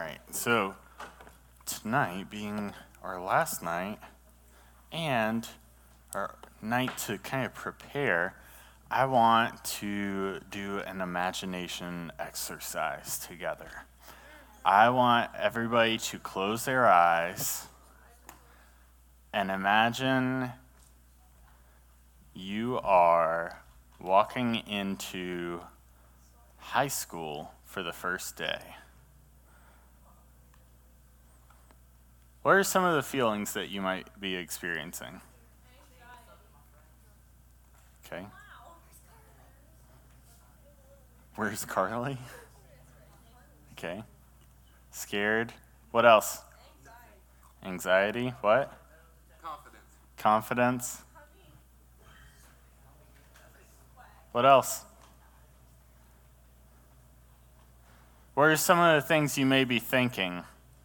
right, so tonight being our last night and our night to kind of prepare, I want to do an imagination exercise together. I want everybody to close their eyes and imagine you are walking into high school for the first day. What are some of the feelings that you might be experiencing? Okay. Where's Carly? Okay. Scared. What else? Anxiety. What? Confidence. What else? What are some of the things you may be thinking?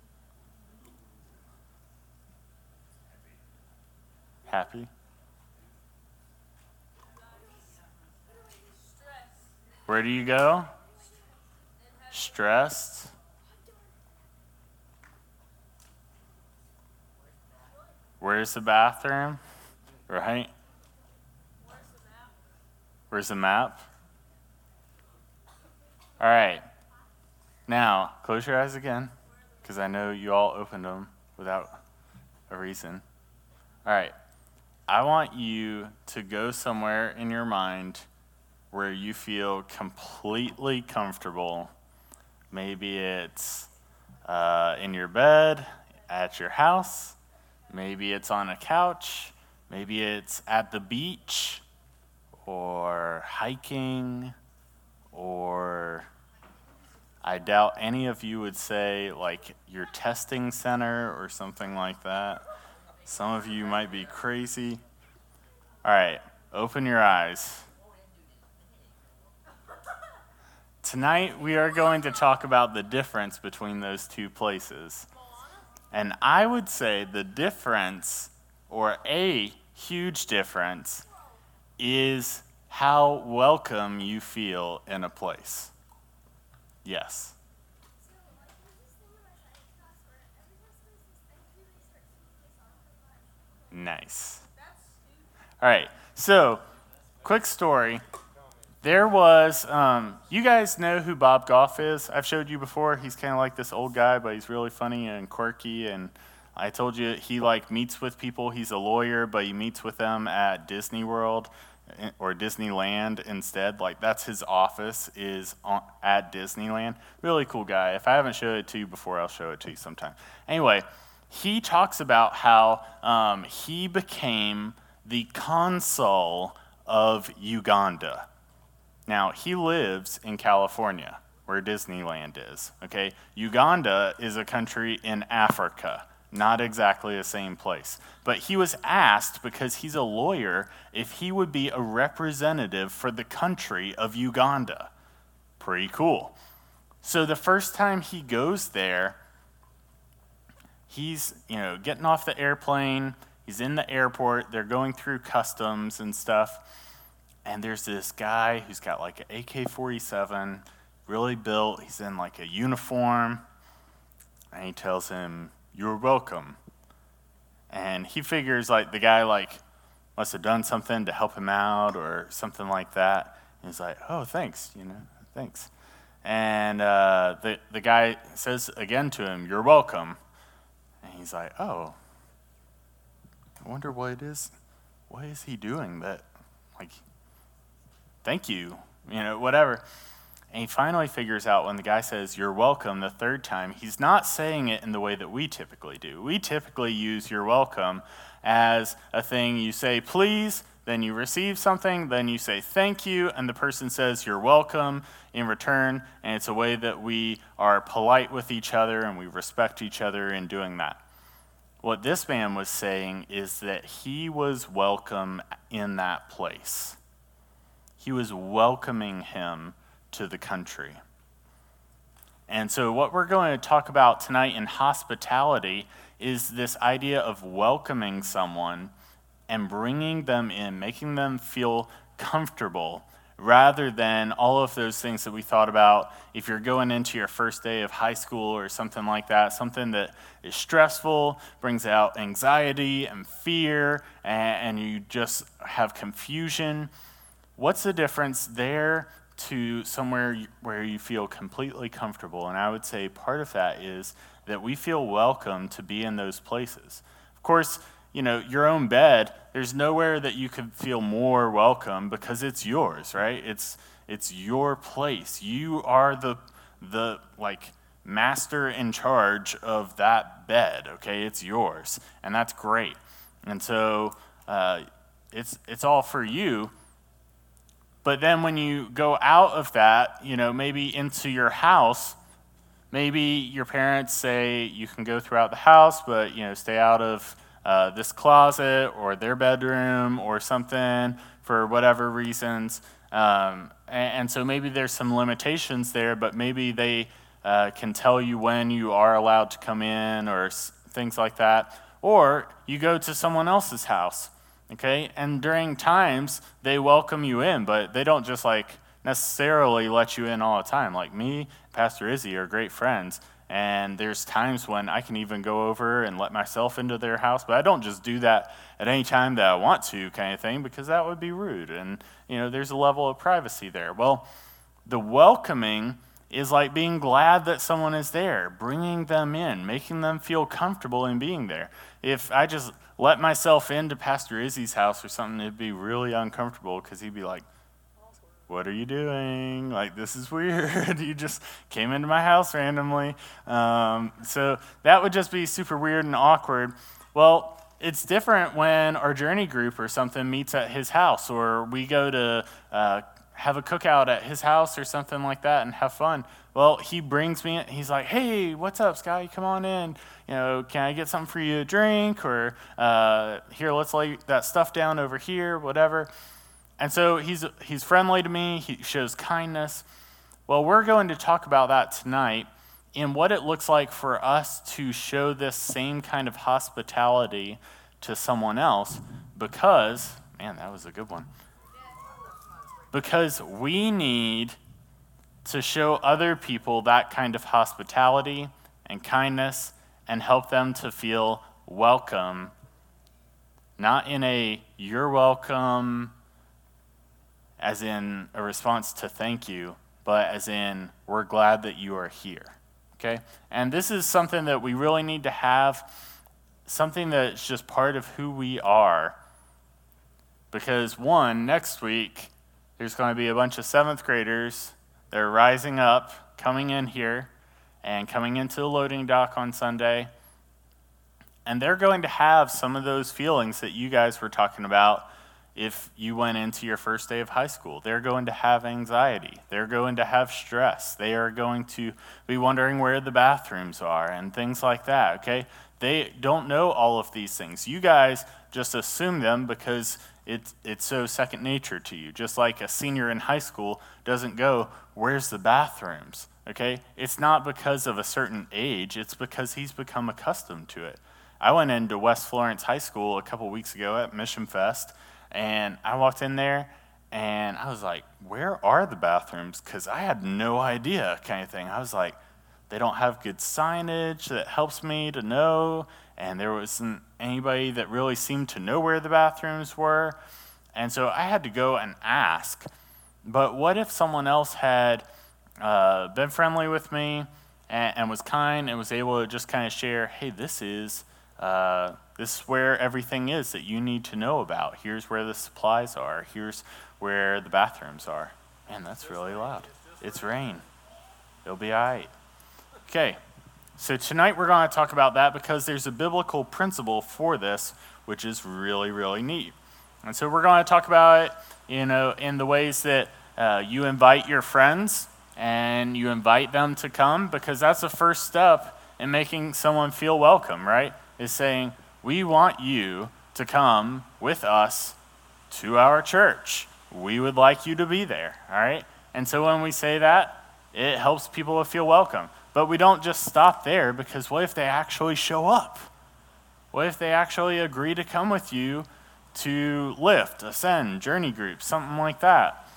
Happy? Where do you go? Stressed? Where's the bathroom? Right? Where's the map? All right. Now, close your eyes again, because I know you all opened them without a reason. All right. I want you to go somewhere in your mind where you feel completely comfortable. Maybe it's in your bed, at your house. Maybe it's on a couch. Maybe it's at the beach or hiking, or I doubt any of you would say like your testing center or something like that. Some of you might be crazy. All right, open your eyes. Tonight we are going to talk about the difference between those two places. And I would say the difference, or a huge difference, is how welcome you feel in a place. Yes. Nice. All right, so quick story. There was, you guys know who Bob Goff is? I've showed you before. He's kind of like this old guy, but he's really funny and quirky. And I told you he like meets with people. He's a lawyer, but he meets with them at Disney World or Disneyland instead. Like that's his office is at Disneyland. Really cool guy. If I haven't showed it to you before, I'll show it to you sometime. Anyway, he talks about how he became the consul of Uganda. Now, he lives in California, where Disneyland is, okay? Uganda is a country in Africa, not exactly the same place. But he was asked, because he's a lawyer, if he would be a representative for the country of Uganda. Pretty cool. So the first time he goes there, he's, getting off the airplane, he's in the airport, they're going through customs and stuff. And there's this guy who's got like an AK-47, really built. He's in like a uniform. And he tells him, "You're welcome." And he figures like the guy like must have done something to help him out or something like that. And he's like, "Oh, thanks, thanks." And the guy says again to him, "You're welcome." And he's like, "Oh, I wonder what it is. What is he doing that, like, thank you, whatever." And he finally figures out when the guy says, "You're welcome," the third time, he's not saying it in the way that we typically do. We typically use "you're welcome" as a thing you say, please, then you receive something, then you say thank you, and the person says "you're welcome" in return, and it's a way that we are polite with each other and we respect each other in doing that. What this man was saying is that he was welcome in that place. He was welcoming him to the country. And so what we're going to talk about tonight in hospitality is this idea of welcoming someone and bringing them in, making them feel comfortable, rather than all of those things that we thought about if you're going into your first day of high school or something like that, something that is stressful, brings out anxiety and fear, and you just have confusion. What's the difference there to somewhere where you feel completely comfortable? And I would say part of that is that we feel welcome to be in those places. Of course, your own bed, there's nowhere that you could feel more welcome because it's yours, right? It's your place. You are the master in charge of that bed, okay? It's yours, and that's great. And so it's all for you. But then when you go out of that, maybe into your house, maybe your parents say you can go throughout the house, but stay out of this closet or their bedroom or something for whatever reasons. And so maybe there's some limitations there, but maybe they can tell you when you are allowed to come in or things like that. Or you go to someone else's house, okay? And during times, they welcome you in, but they don't just necessarily let you in all the time. Like me, Pastor Izzy are great friends. And there's times when I can even go over and let myself into their house, but I don't just do that at any time that I want to, kind of thing, because that would be rude. And, there's a level of privacy there. Well, the welcoming is like being glad that someone is there, bringing them in, making them feel comfortable in being there. If I just let myself into Pastor Izzy's house or something, it'd be really uncomfortable because he'd be like, what are you doing? This is weird. You just came into my house randomly. So that would just be super weird and awkward. Well, it's different when our journey group or something meets at his house, or we go to have a cookout at his house or something like that and have fun. Well, he brings me in. He's like, hey, what's up, Scotty? Come on in. Can I get something for you to drink? Or here, let's lay that stuff down over here, whatever. And so he's friendly to me. He shows kindness. Well, we're going to talk about that tonight in what it looks like for us to show this same kind of hospitality to someone else because, man, that was a good one. Because we need to show other people that kind of hospitality and kindness and help them to feel welcome, not in a you're welcome, as in a response to thank you, but as in we're glad that you are here, okay? And this is something that we really need to have, something that's just part of who we are. Because next week, there's going to be a bunch of 7th graders that are rising up, coming in here, and coming into the loading dock on Sunday. And they're going to have some of those feelings that you guys were talking about if you went into your first day of high school. They're going to have anxiety. They're going to have stress. They are going to be wondering where the bathrooms are and things like that, okay? They don't know all of these things. You guys just assume them because it's so second nature to you. Just like a senior in high school doesn't go, where's the bathrooms, okay? It's not because of a certain age. It's because he's become accustomed to it. I went into West Florence High School a couple weeks ago at Mission Fest, and I walked in there, and I was like, where are the bathrooms? Because I had no idea, kind of thing. I was like, they don't have good signage that helps me to know, and there wasn't anybody that really seemed to know where the bathrooms were. And so I had to go and ask. But what if someone else had been friendly with me and was kind and was able to just kind of share, hey, this is where everything is that you need to know about. Here's where the supplies are. Here's where the bathrooms are. Man, that's really loud. It's rain. It'll be all right. Okay, so tonight we're going to talk about that because there's a biblical principle for this, which is really, really neat. And so we're going to talk about it, in the ways that you invite your friends and you invite them to come, because that's the first step in making someone feel welcome, right? Is saying, we want you to come with us to our church. We would like you to be there, all right? And so when we say that, it helps people to feel welcome. But we don't just stop there, because what if they actually show up? What if they actually agree to come with you to Lift, Ascend, Journey Group, something like that?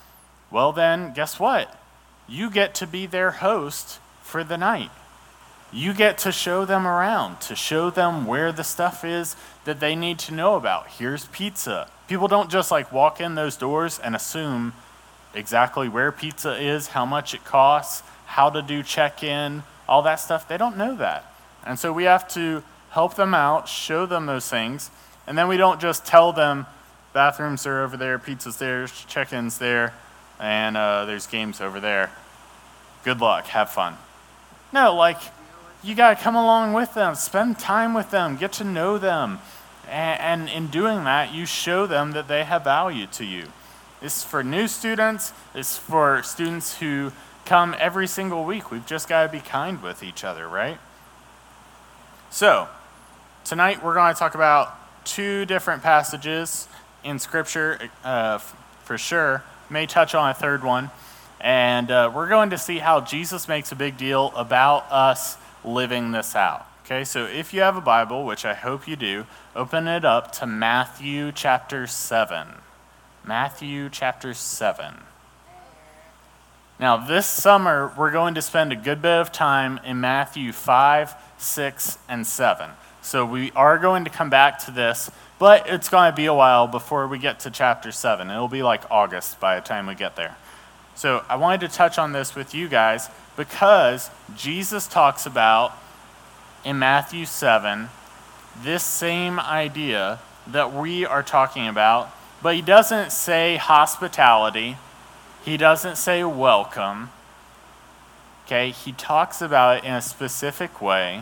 Well then, guess what? You get to be their host for the night. You get to show them around, to show them where the stuff is that they need to know about. Here's pizza. People don't just like walk in those doors and assume exactly where pizza is, how much it costs, how to do check-in, all that stuff. They don't know that. And so we have to help them out, show them those things, and then we don't just tell them bathrooms are over there, pizza's there, check-in's there, and there's games over there. Good luck, have fun. No, like, you got to come along with them, spend time with them, get to know them. And in doing that, you show them that they have value to you. This is for new students. This is for students who come every single week. We've just got to be kind with each other, right? So, tonight we're going to talk about 2 different passages in Scripture, for sure. May touch on a third one. And we're going to see how Jesus makes a big deal about us living this out. Okay, so if you have a Bible, which I hope you do, open it up to Matthew chapter 7. Matthew chapter 7. Now, this summer, we're going to spend a good bit of time in Matthew 5, 6, and 7. So we are going to come back to this, but it's going to be a while before we get to chapter 7. It'll be like August by the time we get there. So I wanted to touch on this with you guys because Jesus talks about, in Matthew 7, this same idea that we are talking about, but he doesn't say hospitality. He doesn't say welcome. Okay, he talks about it in a specific way.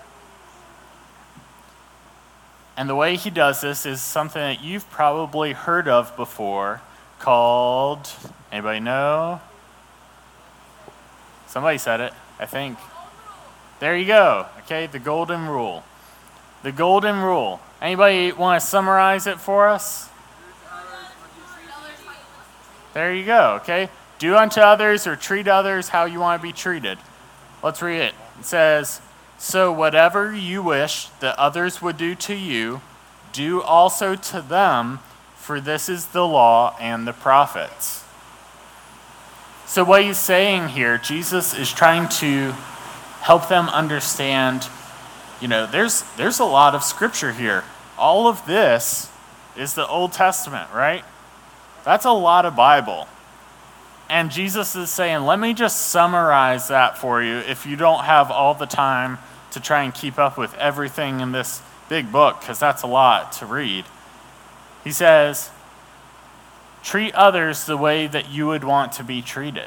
And the way he does this is something that you've probably heard of before called, anybody know? Somebody said it, I think. There you go, okay, the golden rule. The golden rule. Anybody want to summarize it for us? There you go, okay. Do unto others or treat others how you want to be treated. Let's read it. It says, so whatever you wish that others would do to you, do also to them, for this is the law and the prophets. So what he's saying here, Jesus is trying to help them understand, there's a lot of scripture here. All of this is the Old Testament, right? That's a lot of Bible. And Jesus is saying, let me just summarize that for you if you don't have all the time to try and keep up with everything in this big book, because that's a lot to read. He says, treat others the way that you would want to be treated.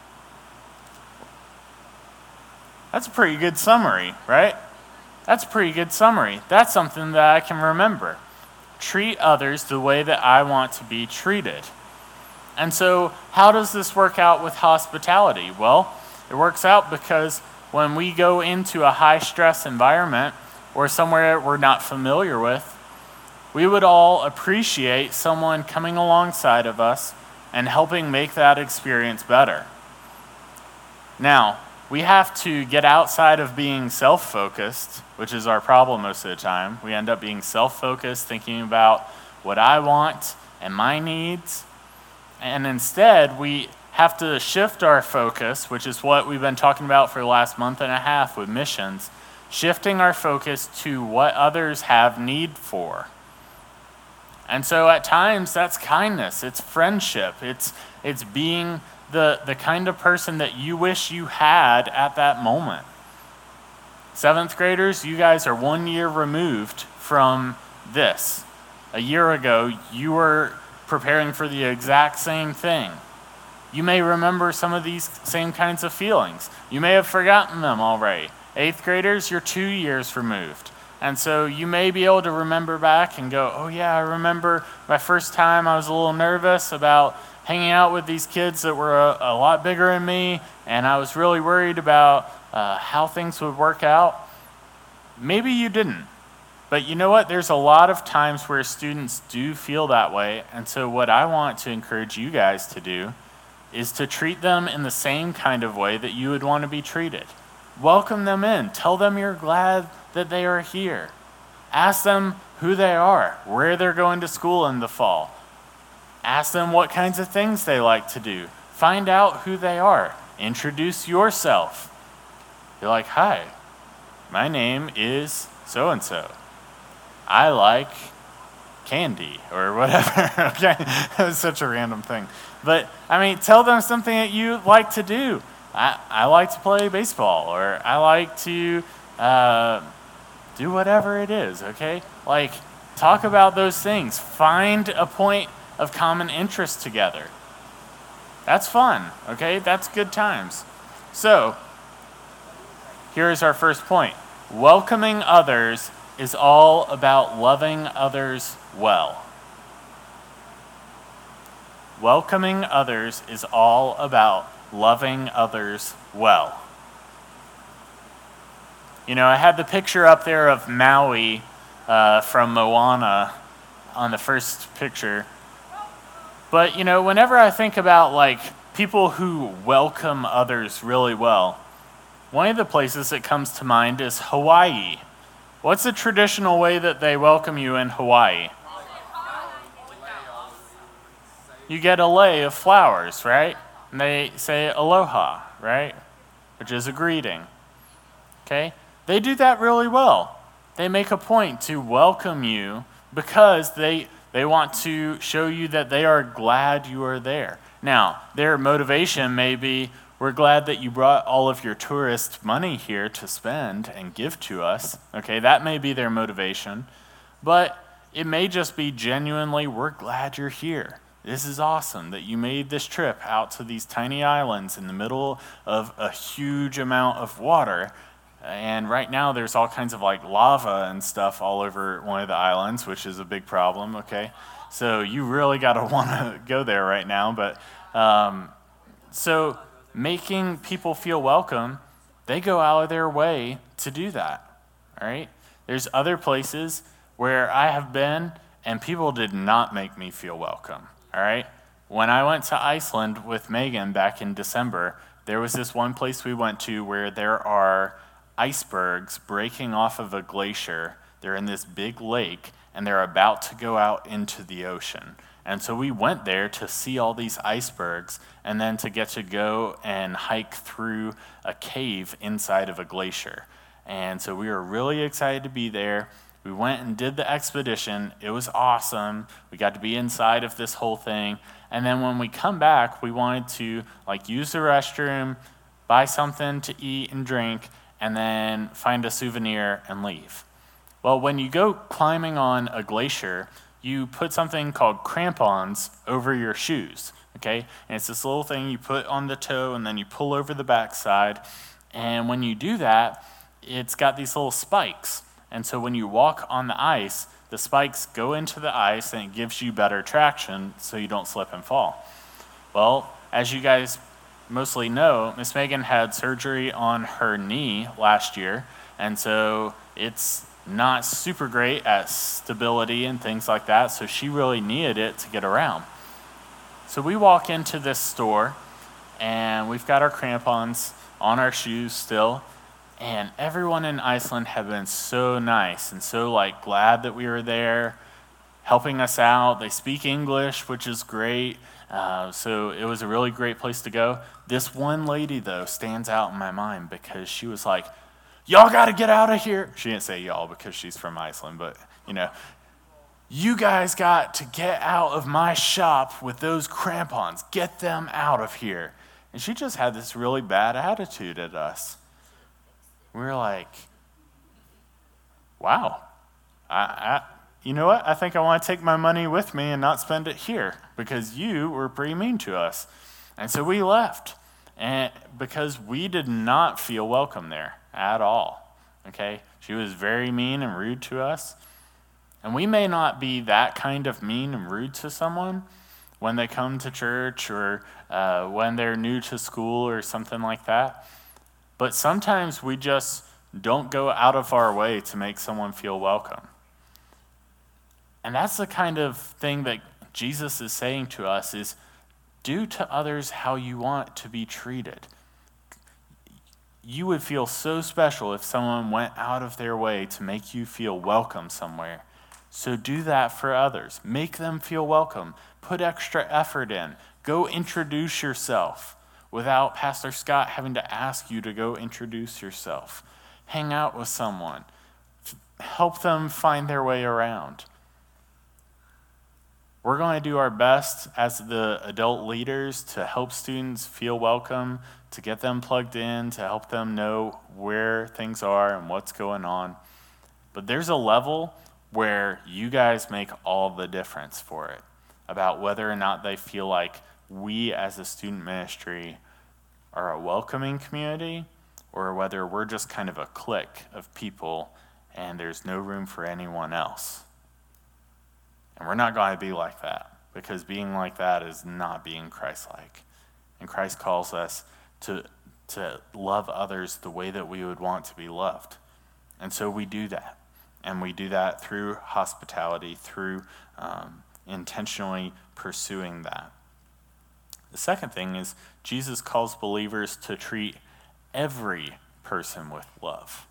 That's a pretty good summary, right? That's a pretty good summary. That's something that I can remember. Treat others the way that I want to be treated. And so, how does this work out with hospitality? Well, it works out because when we go into a high-stress environment or somewhere we're not familiar with, we would all appreciate someone coming alongside of us and helping make that experience better. Now, we have to get outside of being self-focused, which is our problem most of the time. We end up being self-focused, thinking about what I want and my needs. And instead, we have to shift our focus, which is what we've been talking about for the last month and a half with missions, shifting our focus to what others have need for. And so at times, that's kindness, it's friendship, it's being the kind of person that you wish you had at that moment. 7th graders, you guys are 1 year removed from this. A year ago, you were preparing for the exact same thing. You may remember some of these same kinds of feelings. You may have forgotten them already. 8th graders, you're 2 years removed. And so you may be able to remember back and go, oh yeah, I remember my first time I was a little nervous about hanging out with these kids that were a lot bigger than me, and I was really worried about how things would work out. Maybe you didn't. But you know what? There's a lot of times where students do feel that way, and so what I want to encourage you guys to do is to treat them in the same kind of way that you would want to be treated. Welcome them in. Tell them you're glad that they are here. Ask them who they are, where they're going to school in the fall. Ask them what kinds of things they like to do. Find out who they are. Introduce yourself. You're like, hi, my name is so-and-so. I like candy or whatever. Okay, that was such a random thing. But, tell them something that you like to do. I like to play baseball, or I like to do whatever it is, okay? Like, talk about those things. Find a point of common interest together. That's fun, okay? That's good times. So, here's our first point. Welcoming others is all about loving others well. Welcoming others is all about loving others well. I had the picture up there of Maui from Moana on the first picture. But, whenever I think about, people who welcome others really well, one of the places that comes to mind is Hawaii. What's the traditional way that they welcome you in Hawaii? You get a lei of flowers, right? And they say aloha, right? Which is a greeting. Okay? They do that really well. They make a point to welcome you because they want to show you that they are glad you are there. Now, their motivation may be, we're glad that you brought all of your tourist money here to spend and give to us. Okay, that may be their motivation. But it may just be genuinely, we're glad you're here. This is awesome that you made this trip out to these tiny islands in the middle of a huge amount of water. And right now there's all kinds of lava and stuff all over one of the islands, which is a big problem, okay? So you really got to want to go there right now. But so making people feel welcome, they go out of their way to do that, all right? There's other places where I have been and people did not make me feel welcome, all right? When I went to Iceland with Megan back in December, there was this one place we went to where there are icebergs breaking off of a glacier. They're in this big lake, and they're about to go out into the ocean. And so we went there to see all these icebergs, and then to get to go and hike through a cave inside of a glacier. And so we were really excited to be there. We went and did the expedition. It was awesome. We got to be inside of this whole thing. And then when we come back, we wanted to use the restroom, buy something to eat and drink, and then find a souvenir and leave. Well, when you go climbing on a glacier, you put something called crampons over your shoes, okay? And it's this little thing you put on the toe and then you pull over the backside. And when you do that, it's got these little spikes. And so when you walk on the ice, the spikes go into the ice and it gives you better traction so you don't slip and fall. Well, as you guys mostly know, Miss Megan had surgery on her knee last year, and so it's not super great at stability and things like that, so she really needed it to get around. So we walk into this store, and we've got our crampons on our shoes still, and everyone in Iceland had been so nice and so glad that we were there, helping us out. They speak English, which is great. So it was a really great place to go. This one lady, though, stands out in my mind because she was like, y'all got to get out of here. She didn't say y'all because she's from Iceland, but, you guys got to get out of my shop with those crampons. Get them out of here. And she just had this really bad attitude at us. We were like, wow, you know what? I think I want to take my money with me and not spend it here because you were pretty mean to us. And so we left, and because we did not feel welcome there at all, okay? She was very mean and rude to us. And we may not be that kind of mean and rude to someone when they come to church or when they're new to school or something like that. But sometimes we just don't go out of our way to make someone feel welcome. And that's the kind of thing that Jesus is saying to us is, do to others how you want to be treated. You would feel so special if someone went out of their way to make you feel welcome somewhere. So do that for others. Make them feel welcome. Put extra effort in. Go introduce yourself without Pastor Scott having to ask you to go introduce yourself. Hang out with someone. Help them find their way around. We're going to do our best as the adult leaders to help students feel welcome, to get them plugged in, to help them know where things are and what's going on. But there's a level where you guys make all the difference for it, about whether or not they feel like we as a student ministry are a welcoming community, or whether we're just kind of a clique of people and there's no room for anyone else. And we're not going to be like that, because being like that is not being Christ-like. And Christ calls us to love others the way that we would want to be loved. And so we do that. And we do that through hospitality, through intentionally pursuing that. The second thing is Jesus calls believers to treat every person with love.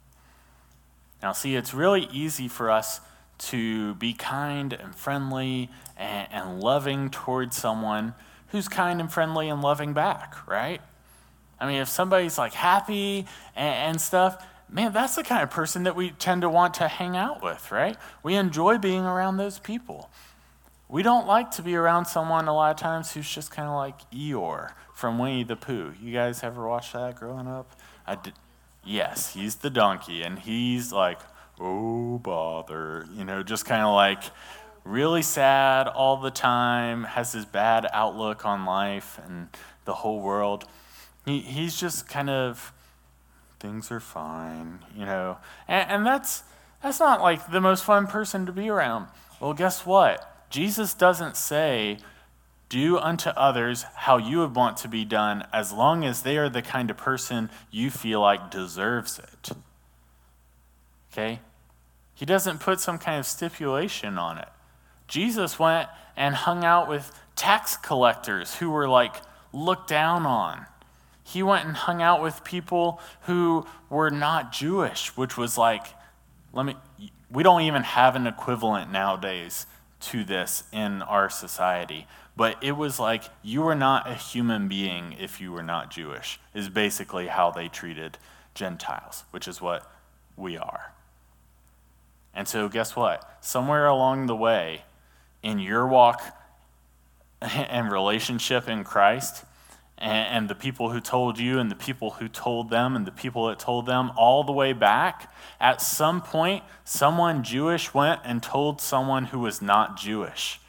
Now, see, it's really easy for us to be kind and friendly and loving towards someone who's kind and friendly and loving back, right? I mean, if somebody's like happy and stuff, man, that's the kind of person that we tend to want to hang out with, right? We enjoy being around those people. We don't like to be around someone a lot of times who's just kind of like Eeyore from Winnie the Pooh. You guys ever watch that growing up? I did. Yes, he's the donkey, and he's like, oh, bother, just kind of like really sad all the time, has this bad outlook on life and the whole world. He's just kind of, things are fine, and that's not like the most fun person to be around. Well, guess what? Jesus doesn't say, do unto others how you would want to be done, as long as they are the kind of person you feel like deserves it. Okay? He doesn't put some kind of stipulation on it. Jesus went and hung out with tax collectors who were like looked down on. He went and hung out with people who were not Jewish, which was like, we don't even have an equivalent nowadays to this in our society. But it was like, you were not a human being if you were not Jewish, is basically how they treated Gentiles, which is what we are. And so guess what? Somewhere along the way, in your walk and relationship in Christ, and the people who told you and the people who told them and the people that told them, all the way back, at some point, someone Jewish went and told someone who was not Jewish.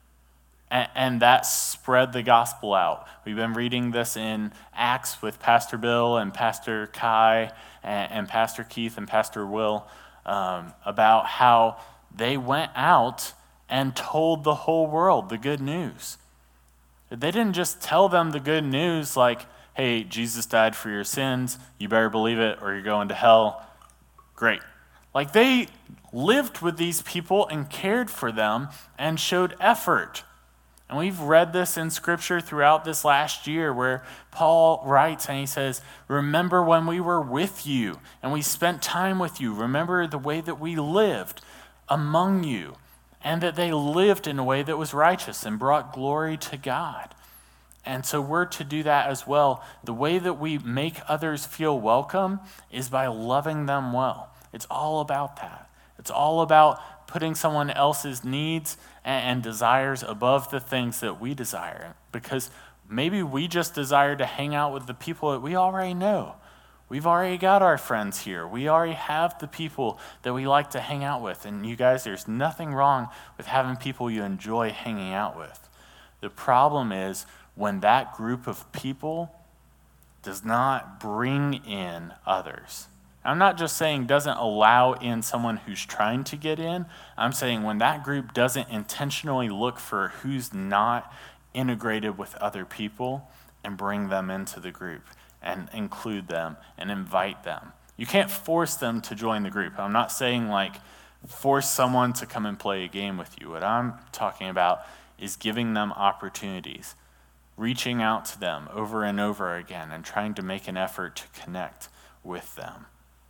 And that spread the gospel out. We've been reading this in Acts with Pastor Bill and Pastor Kai and Pastor Keith and Pastor Will, about how they went out and told the whole world the good news. They didn't just tell them the good news like, hey, Jesus died for your sins, you better believe it or you're going to hell. Great. Like, they lived with these people and cared for them and showed effort. And we've read this in Scripture throughout this last year, where Paul writes and he says, remember when we were with you and we spent time with you. Remember the way that we lived among you, and that they lived in a way that was righteous and brought glory to God. And so we're to do that as well. The way that we make others feel welcome is by loving them well. It's all about that. It's all about putting someone else's needs and desires above the things that we desire. Because maybe we just desire to hang out with the people that we already know. We've already got our friends here. We already have the people that we like to hang out with. And you guys, there's nothing wrong with having people you enjoy hanging out with. The problem is when that group of people does not bring in others. I'm not just saying doesn't allow in someone who's trying to get in. I'm saying when that group doesn't intentionally look for who's not integrated with other people and bring them into the group and include them and invite them. You can't force them to join the group. I'm not saying like force someone to come and play a game with you. What I'm talking about is giving them opportunities, reaching out to them over and over again and trying to make an effort to connect with them.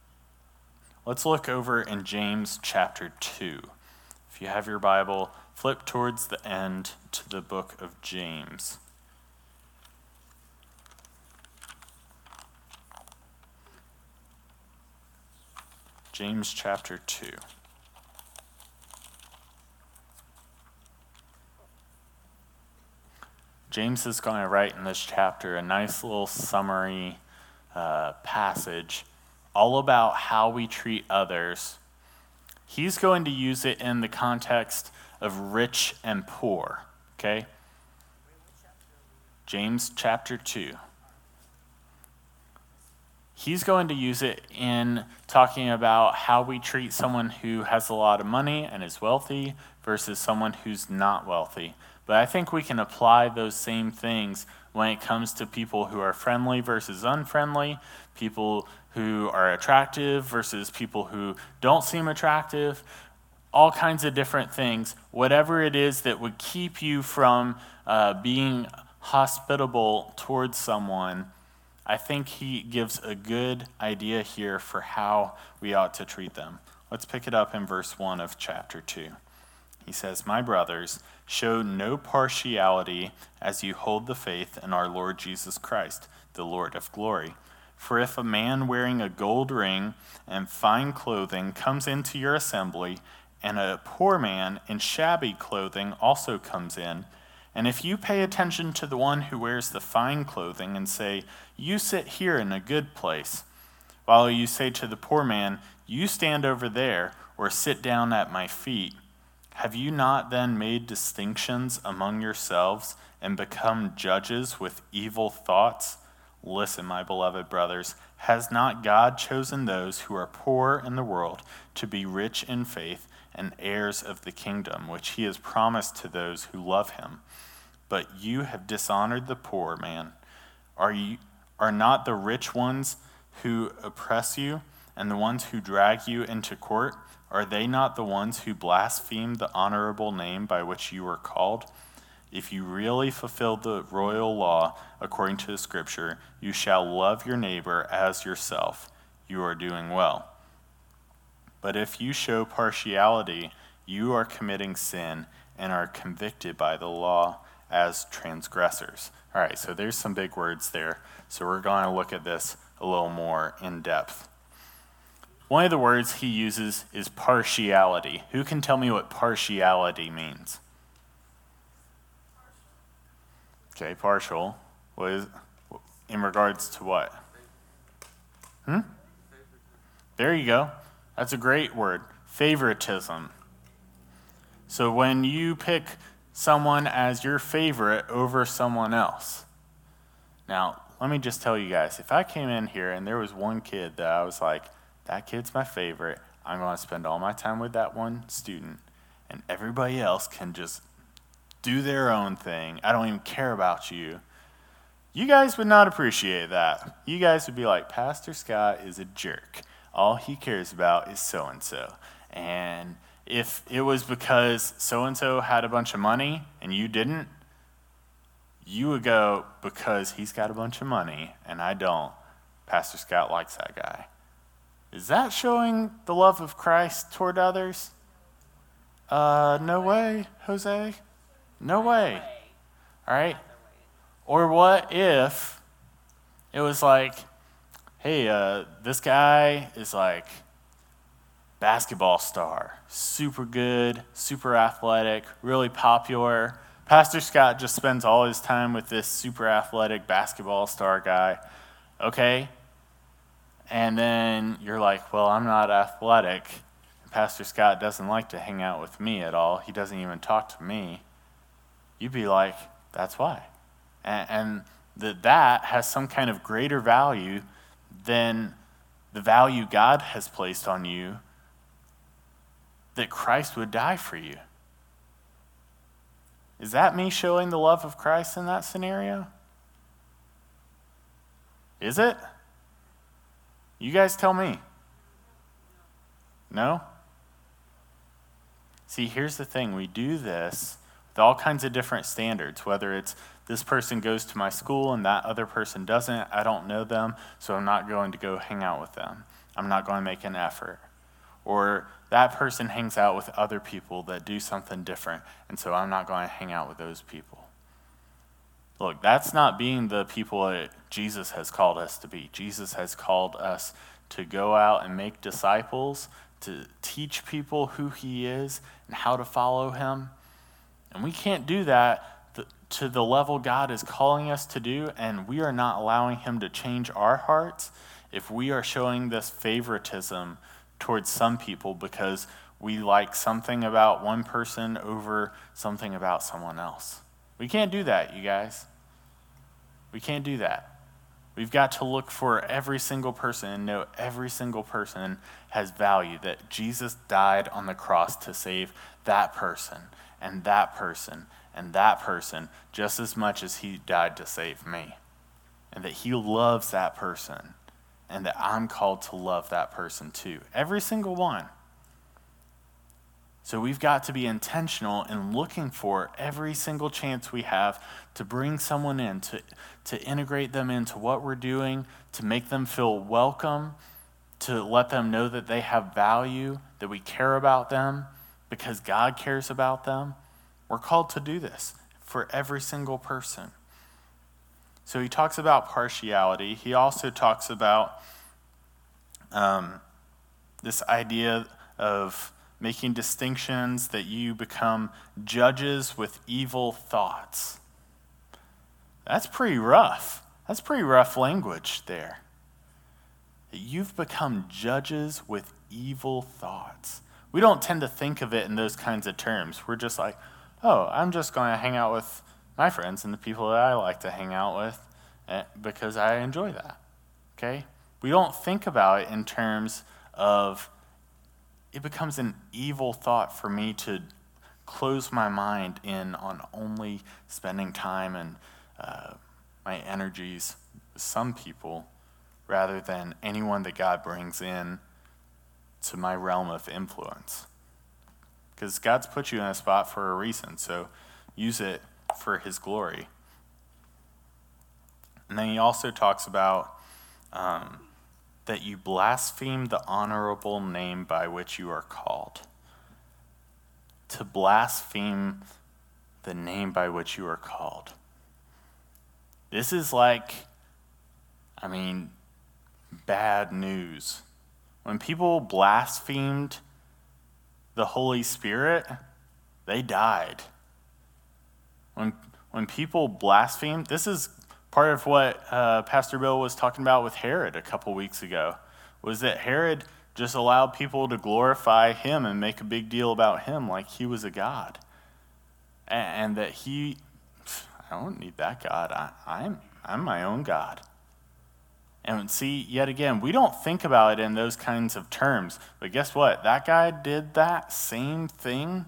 Let's look over in James chapter 2. If you have your Bible, flip towards the end to the book of James. James chapter 2. James is going to write in this chapter a nice little summary passage all about how we treat others. He's going to use it in the context of rich and poor, okay? James chapter 2. He's going to use it in talking about how we treat someone who has a lot of money and is wealthy versus someone who's not wealthy. But I think we can apply those same things when it comes to people who are friendly versus unfriendly, people who are attractive versus people who don't seem attractive, all kinds of different things. Whatever it is that would keep you from being hospitable towards someone, I think he gives a good idea here for how we ought to treat them. Let's pick it up in verse 1 of chapter 2. He says, "My brothers, show no partiality as you hold the faith in our Lord Jesus Christ, the Lord of glory. For if a man wearing a gold ring and fine clothing comes into your assembly, and a poor man in shabby clothing also comes in, and if you pay attention to the one who wears the fine clothing and say, 'You sit here in a good place,' while you say to the poor man, 'You stand over there,' or 'Sit down at my feet,' have you not then made distinctions among yourselves and become judges with evil thoughts? Listen, my beloved brothers, has not God chosen those who are poor in the world to be rich in faith and heirs of the kingdom, which he has promised to those who love him? But you have dishonored the poor man. Are not the rich ones who oppress you and the ones who drag you into court? Are they not the ones who blaspheme the honorable name by which you are called? If you really fulfill the royal law according to the scripture, you shall love your neighbor as yourself. You are doing well. But if you show partiality, you are committing sin and are convicted by the law as transgressors." All right, so there's some big words there. So we're going to look at this a little more in depth. One of the words he uses is partiality. Who can tell me what partiality means? Okay, partial. What is in regards to what? There you go. That's a great word. Favoritism. So when you pick someone as your favorite over someone else. Now, let me just tell you guys, if I came in here and there was one kid that I was like, that kid's my favorite, I'm going to spend all my time with that one student, and everybody else can just do their own thing. I don't even care about you. You guys would not appreciate that. You guys would be like, Pastor Scott is a jerk. All he cares about is so-and-so. And if it was because so-and-so had a bunch of money and you didn't, you would go, because he's got a bunch of money and I don't, Pastor Scott likes that guy. Is that showing the love of Christ toward others? No way, Jose. No way. All right? Or what if it was like, hey, this guy is like basketball star, super good, super athletic, really popular. Pastor Scott just spends all his time with this super athletic basketball star guy. Okay? And then you're like, well, I'm not athletic. Pastor Scott doesn't like to hang out with me at all. He doesn't even talk to me. You'd be like, that's why. And that has some kind of greater value than the value God has placed on you, that Christ would die for you. Is that me showing the love of Christ in that scenario? Is it? You guys tell me. No? See, here's the thing. We do this with all kinds of different standards, whether it's this person goes to my school and that other person doesn't. I don't know them, so I'm not going to go hang out with them. I'm not going to make an effort. Or that person hangs out with other people that do something different, and so I'm not going to hang out with those people. Look, that's not being the people that Jesus has called us to be. Jesus has called us to go out and make disciples, to teach people who he is and how to follow him. And we can't do that to the level God is calling us to do, and we are not allowing him to change our hearts if we are showing this favoritism towards some people because we like something about one person over something about someone else. We can't do that, you guys. We can't do that. We've got to look for every single person and know every single person has value, that Jesus died on the cross to save that person and that person and that person just as much as he died to save me. And that he loves that person and that I'm called to love that person too. Every single one. So we've got to be intentional in looking for every single chance we have to bring someone in, to integrate them into what we're doing, to make them feel welcome, to let them know that they have value, that we care about them because God cares about them. We're called to do this for every single person. So he talks about partiality. He also talks about this idea of making distinctions, that you become judges with evil thoughts. That's pretty rough. That's pretty rough language there. That you've become judges with evil thoughts. We don't tend to think of it in those kinds of terms. We're just like, oh, I'm just going to hang out with my friends and the people that I like to hang out with because I enjoy that. Okay? We don't think about it in terms of it becomes an evil thought for me to close my mind in on only spending time and my energies with some people rather than anyone that God brings in to my realm of influence. Because God's put you in a spot for a reason, so use it for his glory. And then he also talks about that you blaspheme the honorable name by which you are called. To blaspheme the name by which you are called. This is like, bad news. When people blasphemed the Holy Spirit, they died. When people blasphemed, this is part of what Pastor Bill was talking about with Herod a couple weeks ago, was that Herod just allowed people to glorify him and make a big deal about him like he was a god. And that I don't need that God. I'm my own God. And see, yet again, we don't think about it in those kinds of terms. But guess what? That guy did that same thing,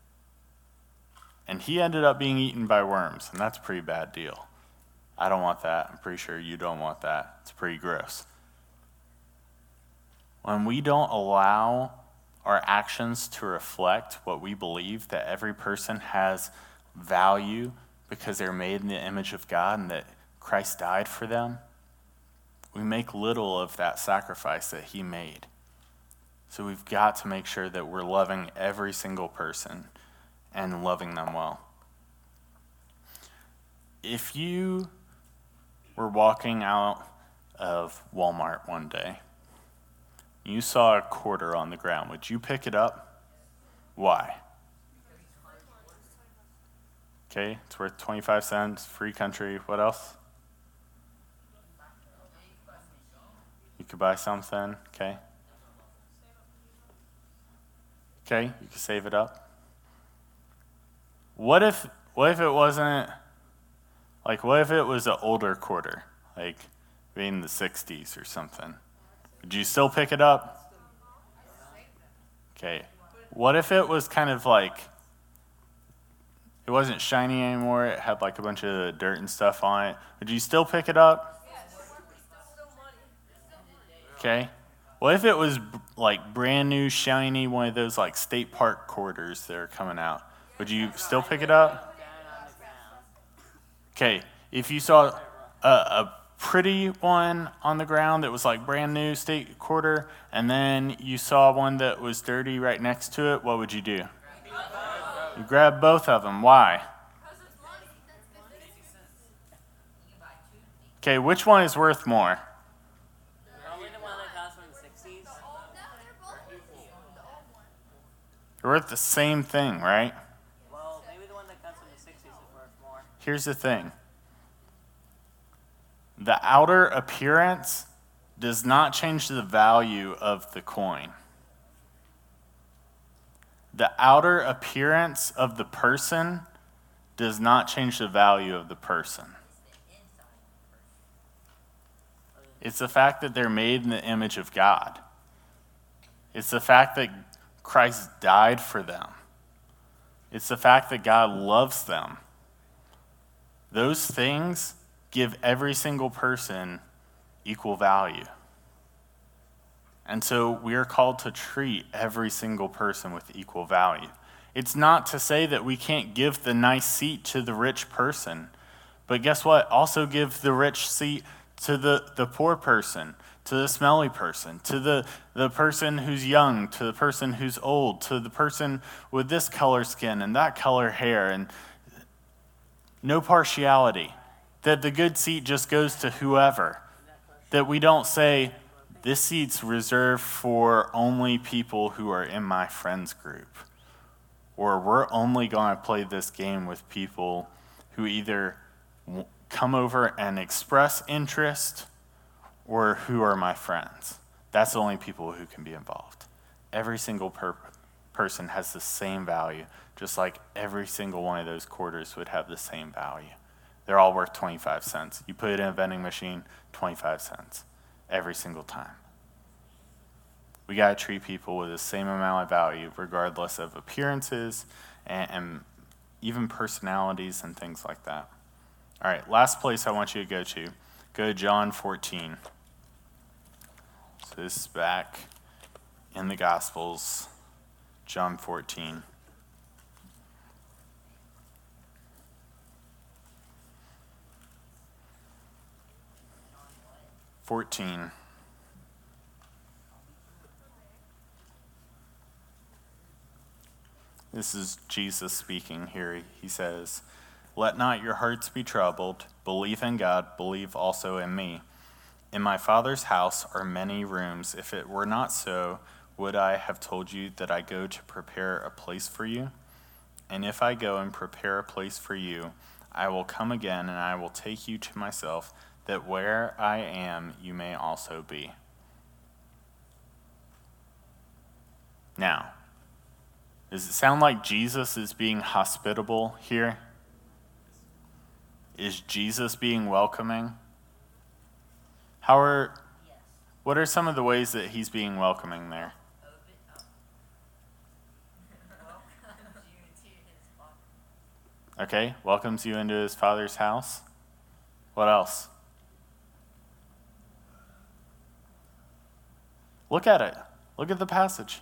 and he ended up being eaten by worms, and that's a pretty bad deal. I don't want that. I'm pretty sure you don't want that. It's pretty gross. When we don't allow our actions to reflect what we believe, that every person has value because they're made in the image of God and that Christ died for them, we make little of that sacrifice that he made. So we've got to make sure that we're loving every single person and loving them well. If you were walking out of Walmart one day, you saw a quarter on the ground, would you pick it up? Why? Okay, it's worth 25 cents, free country. What else? You could buy something, okay? Okay, you could save it up. What if it wasn't, what if it was an older quarter, like maybe in the 60s or something? Would you still pick it up? Okay, what if it was kind of like, it wasn't shiny anymore, it had a bunch of dirt and stuff on it? Would you still pick it up? Okay. What if it was brand new, shiny, one of those state park quarters that are coming out? Would you still pick it up? Okay. If you saw a pretty one on the ground that was brand new state quarter, and then you saw one that was dirty right next to it, what would you do? You grab both of them. Why? Okay, which one is worth more? They're worth the same thing, right? Well, maybe the one that comes from the 60s is worth more. Here's the thing. The outer appearance does not change the value of the coin. The outer appearance of the person does not change the value of the person. It's the fact that they're made in the image of God. It's the fact that Christ died for them. It's the fact that God loves them. Those things give every single person equal value. And so we are called to treat every single person with equal value. It's not to say that we can't give the nice seat to the rich person, but guess what? Also give the rich seat to the poor person, to the smelly person, to the person who's young, to the person who's old, to the person with this color skin and that color hair, and no partiality. That the good seat just goes to whoever. That we don't say, this seat's reserved for only people who are in my friends group. Or we're only going to play this game with people who either come over and express interest or who are my friends. That's the only people who can be involved. Every single person has the same value, just like every single one of those quarters would have the same value. They're all worth 25 cents. You put it in a vending machine, 25 cents every single time. We got to treat people with the same amount of value, regardless of appearances and even personalities and things like that. All right, last place I want you to go to John 14. So this is back in the Gospels, John 14. This is Jesus speaking here. He says, "Let not your hearts be troubled. Believe in God, believe also in me. In my Father's house are many rooms. If it were not so, would I have told you that I go to prepare a place for you? And if I go and prepare a place for you, I will come again and I will take you to myself, that where I am, you may also be." Now, does it sound like Jesus is being hospitable here? Is Jesus being welcoming? What are some of the ways that he's being welcoming there? Okay, welcomes you into his Father's house. What else? Look at it. Look at the passage.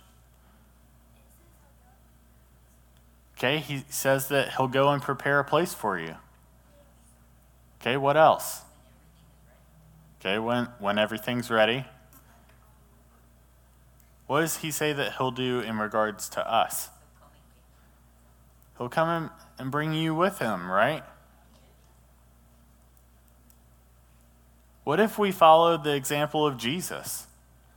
Okay, he says that he'll go and prepare a place for you. Okay, what else? Okay, when everything's ready. What does he say that he'll do in regards to us? He'll come and bring you with him, right? What if we followed the example of Jesus?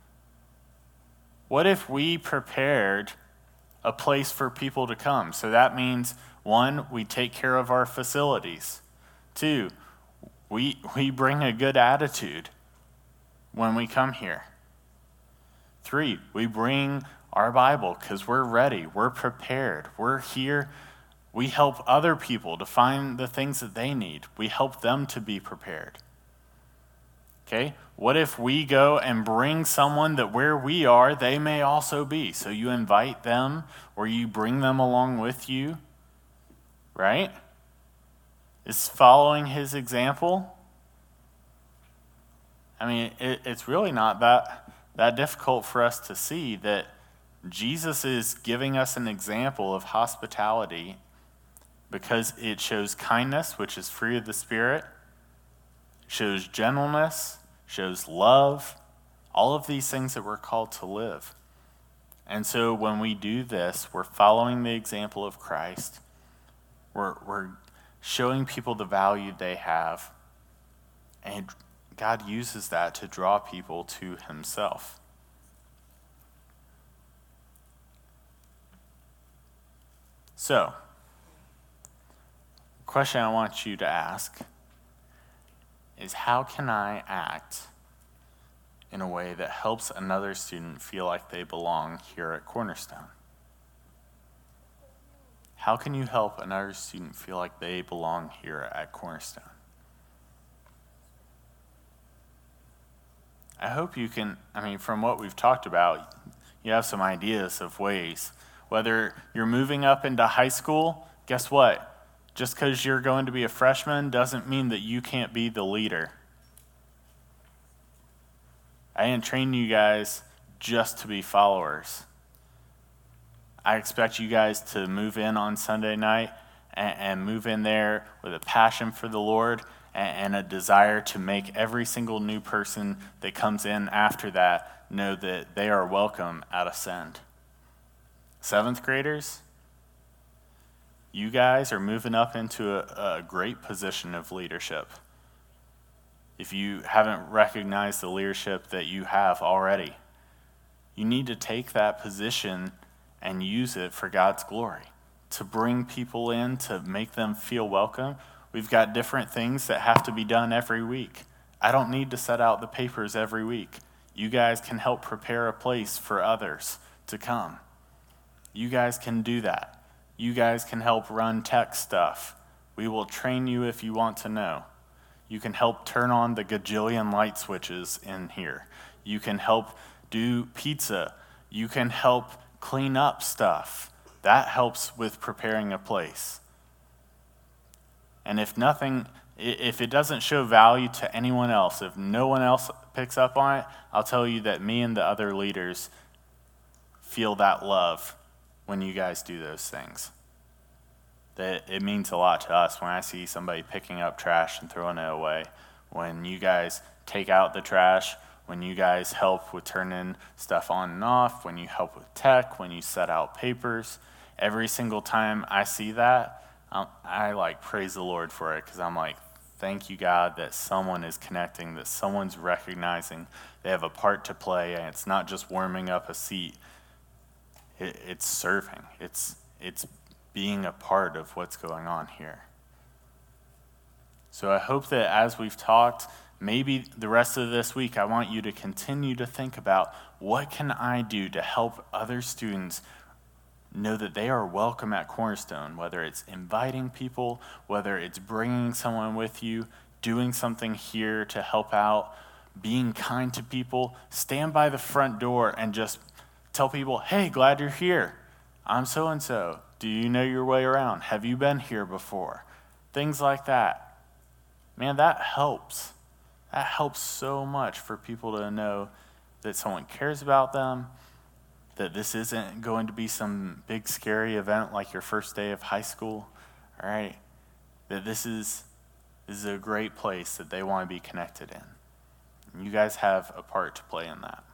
What if we prepared a place for people to come? So that means, 1, we take care of our facilities. 2, we bring a good attitude when we come here. 3, we bring our Bible because we're ready, we're prepared, we're here. We help other people to find the things that they need. We help them to be prepared. Okay? What if we go and bring someone that where we are, they may also be? So you invite them or you bring them along with you, right? Is following his example? I mean, it's really not that difficult for us to see that Jesus is giving us an example of hospitality because it shows kindness, which is fruit of the Spirit, shows gentleness, shows love, all of these things that we're called to live. And so when we do this, we're following the example of Christ. We're showing people the value they have. And God uses that to draw people to himself. So, the question I want you to ask is, how can I act in a way that helps another student feel like they belong here at Cornerstone? How can you help another student feel like they belong here at Cornerstone? I hope you can, from what we've talked about, you have some ideas of ways. Whether you're moving up into high school, guess what? Just because you're going to be a freshman doesn't mean that you can't be the leader. I didn't train you guys just to be followers. I expect you guys to move in on Sunday night and move in there with a passion for the Lord and a desire to make every single new person that comes in after that know that they are welcome at Ascend. 7th graders, you guys are moving up into a great position of leadership. If you haven't recognized the leadership that you have already, you need to take that position and use it for God's glory, to bring people in, to make them feel welcome. We've got different things that have to be done every week. I don't need to set out the papers every week. You guys can help prepare a place for others to come. You guys can do that. You guys can help run tech stuff. We will train you if you want to know. You can help turn on the gajillion light switches in here. You can help do pizza. You can help clean up stuff. That helps with preparing a place. And if it doesn't show value to anyone else, if no one else picks up on it, I'll tell you that me and the other leaders feel that love when you guys do those things. That it means a lot to us when I see somebody picking up trash and throwing it away. When you guys take out the trash, when you guys help with turning stuff on and off, when you help with tech, when you set out papers. Every single time I see that, I praise the Lord for it, because I'm like, thank you, God, that someone is connecting, that someone's recognizing they have a part to play, and it's not just warming up a seat. It's serving. It's being a part of what's going on here. So I hope that as we've talked, maybe the rest of this week, I want you to continue to think about, what can I do to help other students know that they are welcome at Cornerstone, whether it's inviting people, whether it's bringing someone with you, doing something here to help out, being kind to people. Stand by the front door and just tell people, hey, glad you're here. I'm so-and-so. Do you know your way around? Have you been here before? Things like that. Man, that helps. That helps so much for people to know that someone cares about them, that this isn't going to be some big scary event like your first day of high school, all right? That this is a great place that they want to be connected in. And you guys have a part to play in that.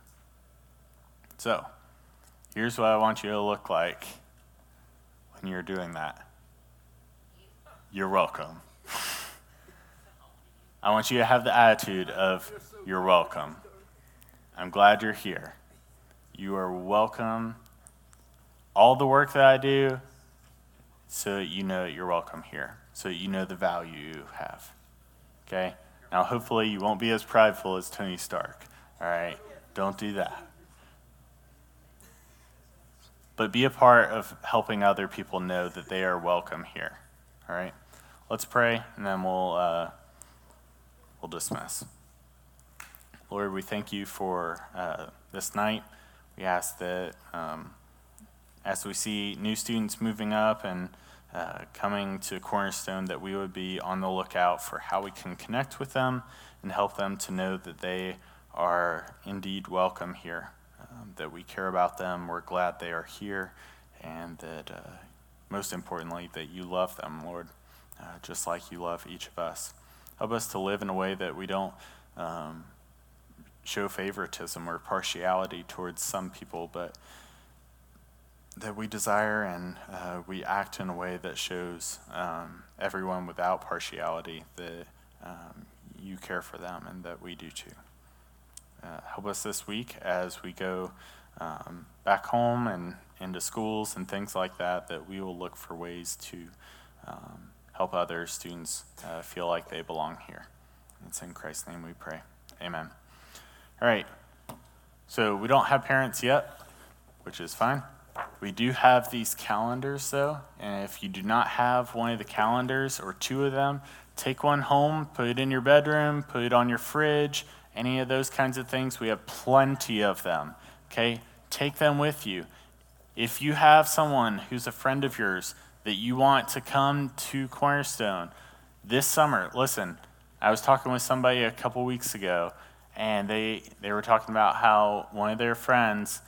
So, here's what I want you to look like when you're doing that. You're welcome. I want you to have the attitude of, you're welcome. I'm glad you're here. You are welcome. All the work that I do, so that you know that you're welcome here, so that you know the value you have. Okay? Now, hopefully you won't be as prideful as Tony Stark. All right? Don't do that. But be a part of helping other people know that they are welcome here. All right? Let's pray, and then we'll dismiss. Lord, we thank you for this night. We ask that as we see new students moving up and coming to Cornerstone, that we would be on the lookout for how we can connect with them and help them to know that they are indeed welcome here, that we care about them, we're glad they are here, and that most importantly, that you love them, Lord, just like you love each of us. Help us to live in a way that we don't show favoritism or partiality towards some people, but that we desire and we act in a way that shows everyone without partiality that you care for them and that we do too. Help us this week as we go back home and into schools and things like that, that we will look for ways to help other students feel like they belong here. It's in Christ's name we pray. Amen. All right. So we don't have parents yet, which is fine. We do have these calendars, though, and if you do not have one of the calendars or two of them, take one home, put it in your bedroom, put it on your fridge, any of those kinds of things. We have plenty of them, okay? Take them with you. If you have someone who's a friend of yours that you want to come to Cornerstone this summer, listen, I was talking with somebody a couple weeks ago, and they were talking about how one of their friends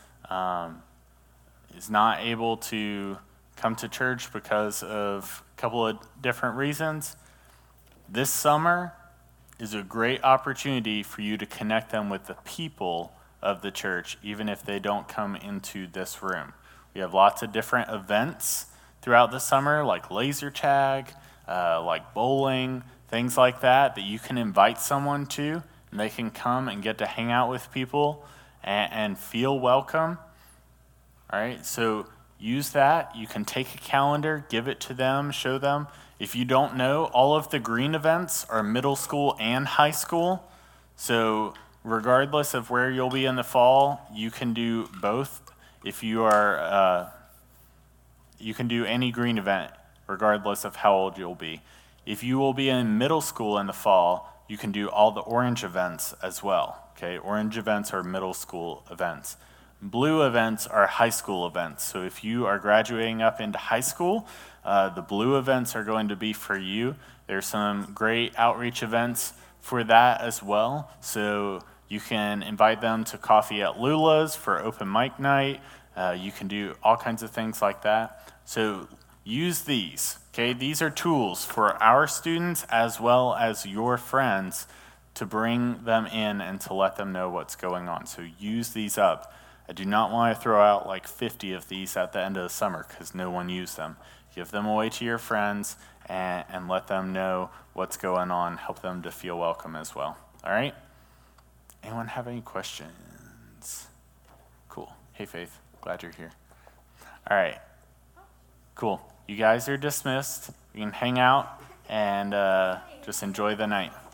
is not able to come to church because of a couple of different reasons. This summer is a great opportunity for you to connect them with the people of the church, even if they don't come into this room. We have lots of different events throughout the summer, like laser tag, like bowling, things like that you can invite someone to, and they can come and get to hang out with people and feel welcome. All right, so use that. You can take a calendar, give it to them, show them. If you don't know, all of the green events are middle school and high school. So regardless of where you'll be in the fall, you can do both. If you are, you can do any green event regardless of how old you'll be. If you will be in middle school in the fall, you can do all the orange events as well. Okay, orange events are middle school events. Blue events are high school events. So if you are graduating up into high school, the blue events are going to be for you. There's some great outreach events for that as well. So you can invite them to coffee at Lula's for open mic night. You can do all kinds of things like that. So use these, okay? These are tools for our students as well as your friends to bring them in and to let them know what's going on. So use these up. I do not want to throw out like 50 of these at the end of the summer because no one used them. Give them away to your friends and let them know what's going on. Help them to feel welcome as well. All right? Anyone have any questions? Cool. Hey, Faith. Glad you're here. All right. Cool. You guys are dismissed. You can hang out and just enjoy the night.